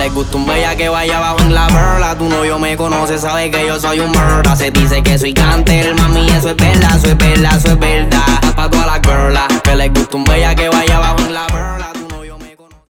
le gusta un bella que vaya abajo en la perla. Tu novio me conoce, sabe que yo soy un murder. Se dice que soy canter, mami, eso es verdad, eso es verdad, eso es verdad.